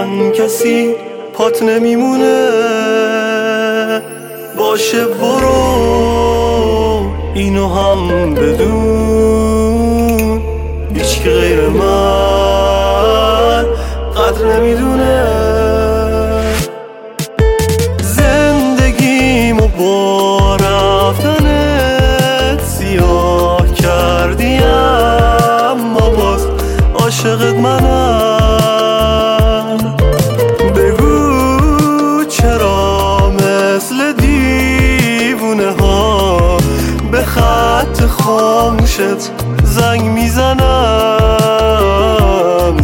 من کسی پات نمیمونه. باشه برو اینو هم بدون، هیچ که غیر من قدر نمیدونه. زندگیمو با رفتنت سیاه کردی، اما باز عاشقت منم. بگو چرا مثل دیوونه ها به خط خاموشت زنگ میزنم.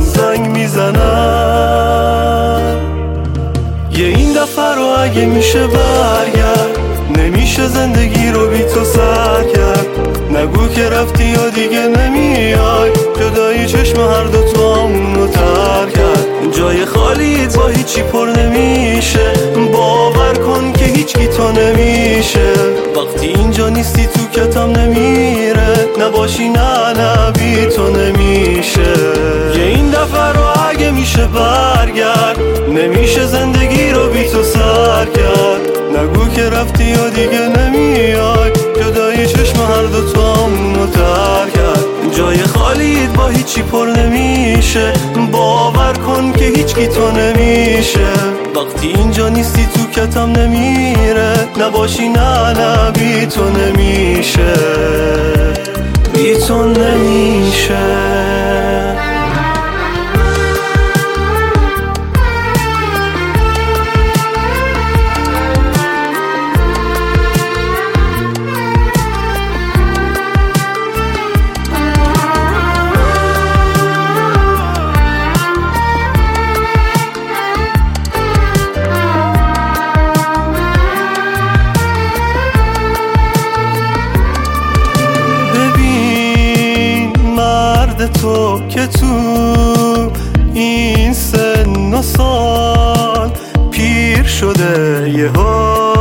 یه این دفعه رو اگه میشه برگرد، نمیشه زندگی رو بی تو سر کرد. نگو که رفتی یا دیگه نمیای، جدایی چشم هر دو تو همونو تر کرد. جای خالیت با هیچی پر نمیشه، باور کن که هیچ کی تو نمیشه. وقتی اینجا نیستی تو کتم نمیره، نباشی نه بی تو نمیشه. یه این دفعه رو اگه میشه برگرد، نمیشه زندگی رو بی تو سر کرد. نگو که رفتی یا دیگه نمیای، جدایی چشم هر دو تو همونو تر کرد. جای خالیت با هیچی پر نمیشه، باور کن که هیچ کی تو نمیشه. وقتی اینجا نیستی تو کتم نمیره، نباشی نه بی تو نمیشه، بی تو نمیشه. تو که تو این سن و سال پیر شده یهو،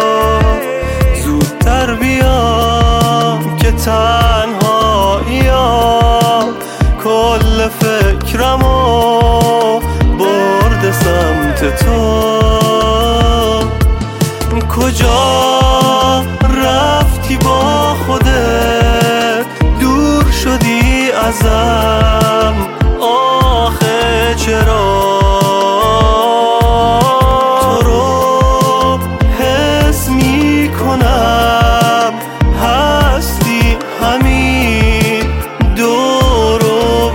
زودتر بیام که تنهاییام کل فکرمو برده سمت تو. کجا رفتی با خودت، دور شدی ازم آخه چرا؟ تو رو حس میکنم، هستی همین دور و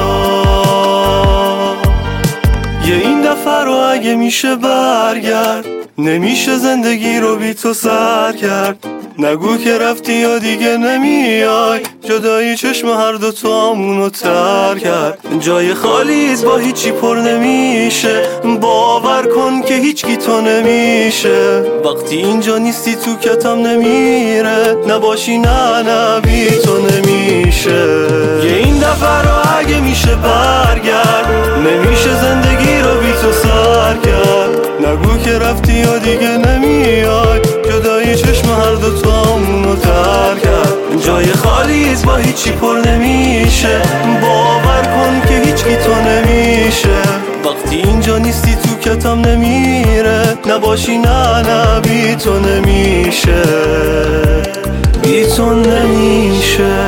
برا. یه این دفعه رو اگه میشه برگرد، نمیشه زندگی رو بی تو سر کرد. نگو که رفتی یا دیگه نمیای، جدایی چشم هر دو تو همونو تر کرد. جای خالیت با هیچی پر نمیشه، باور کن که هیچ کی تو نمیشه. وقتی اینجا نیستی تو کتم نمیره، نباشی نه بی تو نمیشه. یه این دفعه رو اگه میشه برگرد، نمیشه زندگی رو بی تو سر کرد. نگو که رفتی یا دیگه نمیای، جدایی چشم هر دو تو همونو تر کرد. جای خالیت با هیچی پر نمیشه، باور کن که هیچ کی تو نمیشه. وقتی اینجا نیستی تو کتم نمیره، نباشی نه بی تو نمیشه، بی تو نمیشه.